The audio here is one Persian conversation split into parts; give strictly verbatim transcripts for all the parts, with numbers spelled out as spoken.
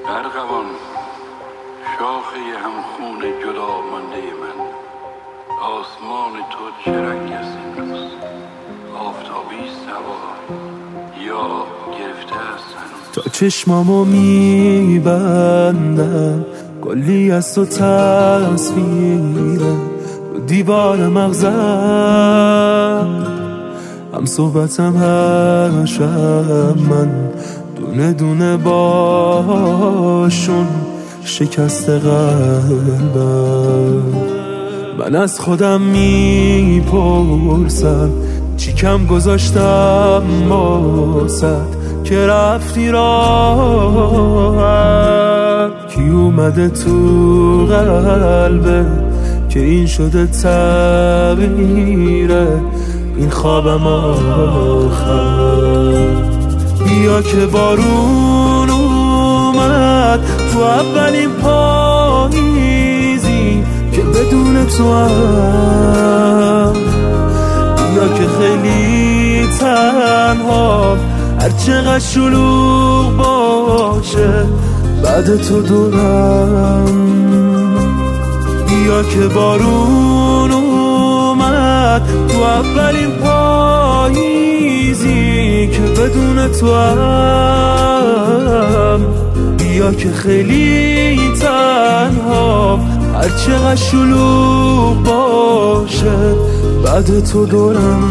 ارغوان شاخه همخون جدا مانده من، آسمان تو چه رنگ است امروز؟ آفتابی سوا یا گرفته است هنوز؟ تا چشمامو میبندم کلی از تو تصویره دیوار مغزم، هم صحبتم هر شب من دونه دونه باشون شکست قلبم. من از خودم میپرسم چی کم گذاشتم واسد که رفتی راحت، کی اومده تو قلبه که این شده تعبیره این خوابم آخر. بیا که بارون اومد تو اولین پاییزی که بدون تو هم، بیا که خیلی تنها هر چقدر شلوغ باشه بعد تو دورم. بیا که بارون اومد تو اولین پاییزی که بدون تو هم، بیا که خیلی تنها هر چقدر شلوغ باشه بعد تو دورم.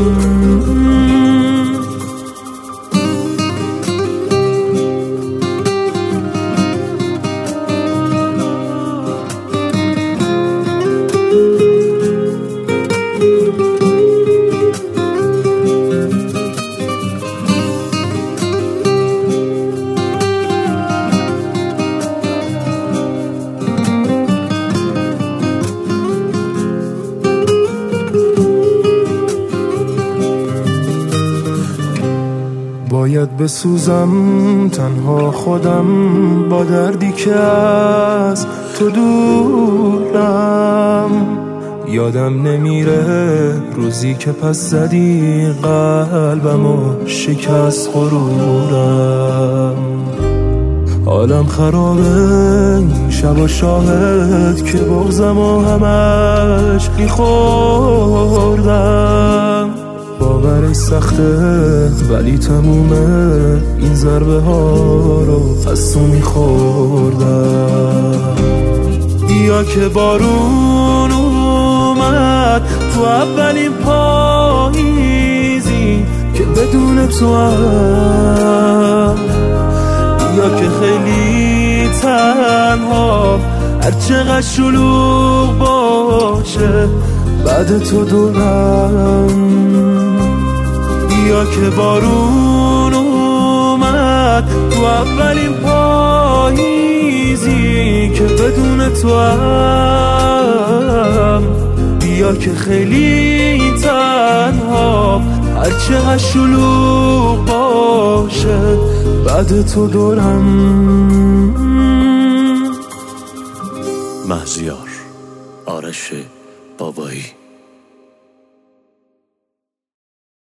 باید بسوزم تنها خودم با دردی که از تو دورم، یادم نمیره روزی که پس زدی قلبم و شکست غرورم. حالم خرابه این شب شاهد که بغضم و همش میخوردم. باورش سخته ولی تمومه این ضربه ها رو از تو میخوردم. بیا که بارون اومد تو اولین پاییزی که بدون تو هم، بیا که خیلی تنها هر چقدر شلوغ باشه بعد تو دورم. بیا که بارون اومد تو اولین پاییزی که بدون تو هم، بیا که خیلی تنها هر چقدر شلوغ باشه بعد تو دورم. مهزیار، آرش بابایی.